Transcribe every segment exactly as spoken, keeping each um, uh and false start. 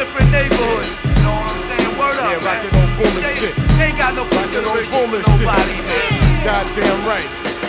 different neighborhood. You know what I'm saying? Word up, yeah, man. rockin' on booming they, shit. They ain't got no consideration for nobody, shit. man. Goddamn right.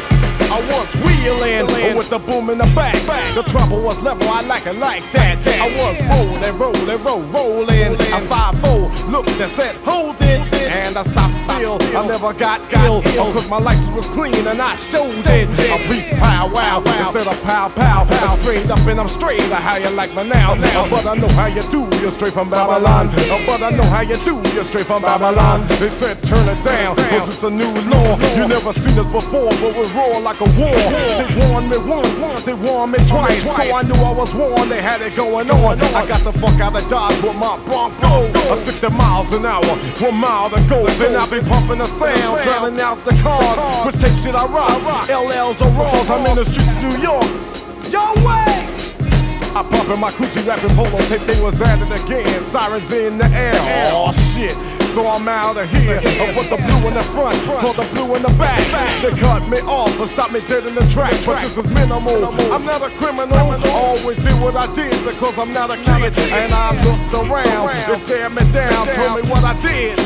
I was wheeling with the boom in the back. The trouble was level, I like it like that. I was rolling, rolling, rolling, rolling. I five four looked and said, hold it. And I stopped still, I never got ill. Oh, cause my license was clean and I showed it. A beast pow wow instead of pow pow. I'm straight up and I'm straight. How you like me now? But I know how you do, you're straight from Babylon. But I know how you do, you're straight from Babylon. They said turn it down, cause it's a new law. You never seen this before, but we roar like a war. They warned me once, they warned me twice, so I knew I was warned, they had it going on. I got the fuck out of Dodge with my Bronco, a sixty miles an hour, one mile to go. Then I be pumping the sound, drowning out the cars. Which tape shit I rock? L Ls or Raws, I'm in the streets of New York. Yo way! I pump in my coochie rapping polo tape, they was at it again. Sirens in the air, oh shit. So I'm out of here. I put the blue in the front, put the blue in the back. They cut me off and stopped me dead in the track. But this is minimal. I'm not a criminal. Always did what I did because I'm not a kid. And I looked around, they stared me down, told me what I did.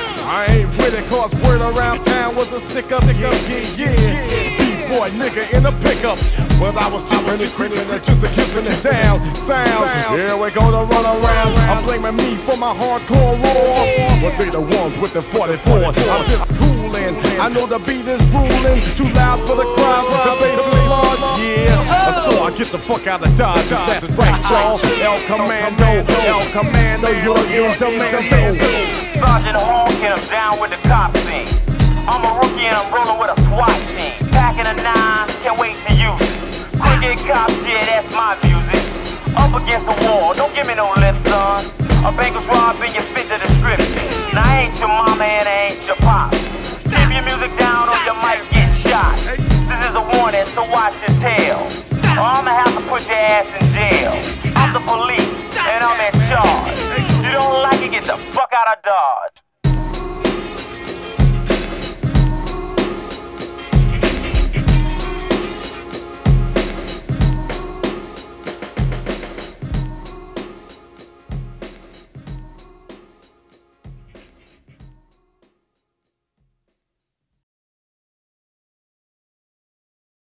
I ain't with it cause word around town was a stick up, yeah, yeah, yeah. B-boy nigga in a pickup. But I was chipping and creeping and just a kissing it down. Sound, yeah, we're gonna run around. I'm blaming me for my hardcore roar. But they the ones with the forty-four. I'm just coolin'. I know the beat is ruling. Too loud for the crowd, the bass is large. Yeah, so I get the fuck out of Dodge. That's right, y'all. El Commando, El Commando, you're in demand. Sergeant Hawkins, I'm down with the cop scene. I'm a rookie and I'm rolling with a SWAT team. Packing a nine, can't wait to use it. Cricket cop shit, that's my music. Up against the wall, don't give me no lip, son. A banker's robbing, you fit the description. Now I ain't your mama and I ain't your pop. Keep your music down or you might get shot. This is a warning, so watch your tail. Or I'ma have to put your ass in jail. I'm the police and I'm in charge. You don't like it, get the fuck out of Dodge.